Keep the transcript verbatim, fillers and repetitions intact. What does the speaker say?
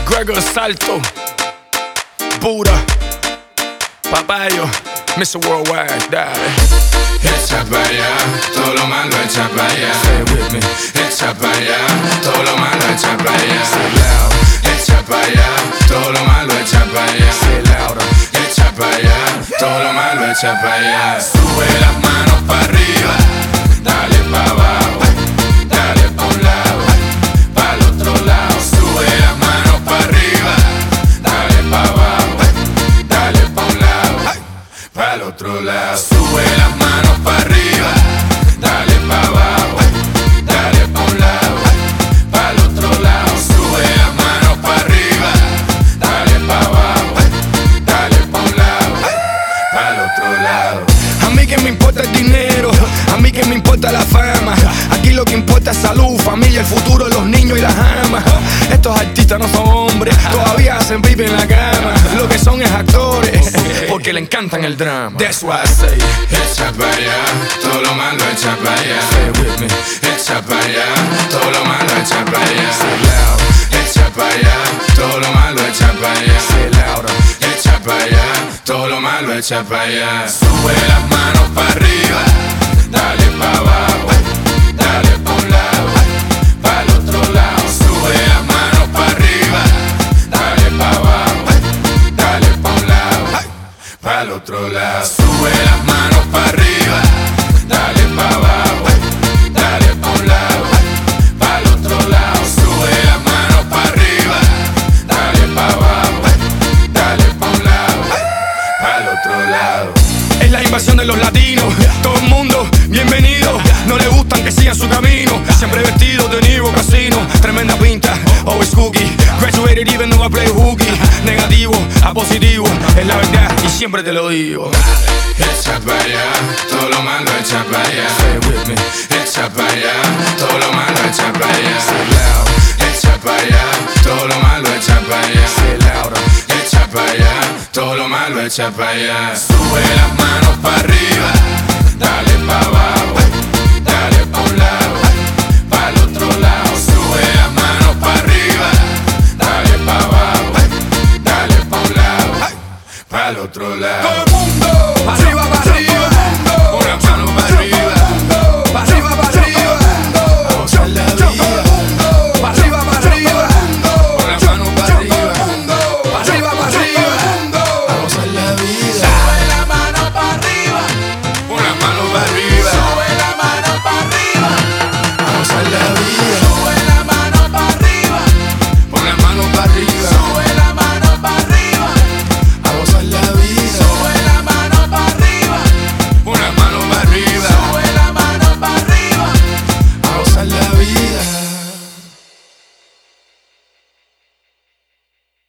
Gregor Salto, Buda, Papayo, mister Worldwide, dale. Echa pa' allá, todo lo malo echa pa' allá. Say it with me. Echa pa' allá, todo lo malo echa pa' allá. Say it loud. Echa pa' allá, todo lo malo echa pa' allá. Say it louder. Echa pa' allá, todo lo malo echa pa' allá. Sube las manos pa' arriba, dale pa' abajo, dale pa' un lado, pa' el otro lado. Sube las manos pa' arriba, dale pa' abajo, dale pa' un lado, pa' el otro lado. Sube las manos pa' arriba, dale pa' abajo, dale pa' un lado, pa' el otro lado. Sube las manos pa' arriba, dale pa' abajo, dale pa' un lado, pa' el otro lado. A mí que me importa el dinero, a mí que me importa la fama. Aquí lo que importa es salud, familia, el futuro de los niños y las amas. Estos artistas no son hombres, todavía hacen pipi en la cama. Lo que son es actores, porque le encantan el drama. That's why I say, Echa pa' allá, todo lo malo echa pa' allá. say it with me. Echa pa' allá, todo lo malo echa pa' allá. Say it loud. Echa pa' allá, todo lo malo echa pa' allá. Say it louder. Echa pa' allá, todo lo malo echa pa' allá. Sube las manos pa' arriba, dale pa' abajo, dale pa' un lado, pa' el otro lado. Sube las manos pa' arriba, dale pa' abajo, dale pa' un lado, pa' el otro lado. Sube las manos pa' arriba, dale pa' abajo, dale pa' un lado, pa' el otro lado. Sube las manos pa' arriba, dale pa' abajo, dale pa' un lado, pa' el otro lado. Es la invasión de los latinos, todo el mundo bienvenido. No le gustan que sigan su camino, siempre vestidos de Nivo Casino. Tremenda pinta, always cookie. Graduated even though I play hooky. Negativo a positivo, es la verdad y siempre te lo digo. Echa pa' allá, todo lo malo echa pa' allá. Say it with me. Echa pa' allá, todo lo malo echa pa' allá. Say it loud. Echa pa' allá, todo lo malo echa pa' allá. Say it louder. Echa pa' allá, todo lo malo echa pa' allá. Sube las manos pa' arriba,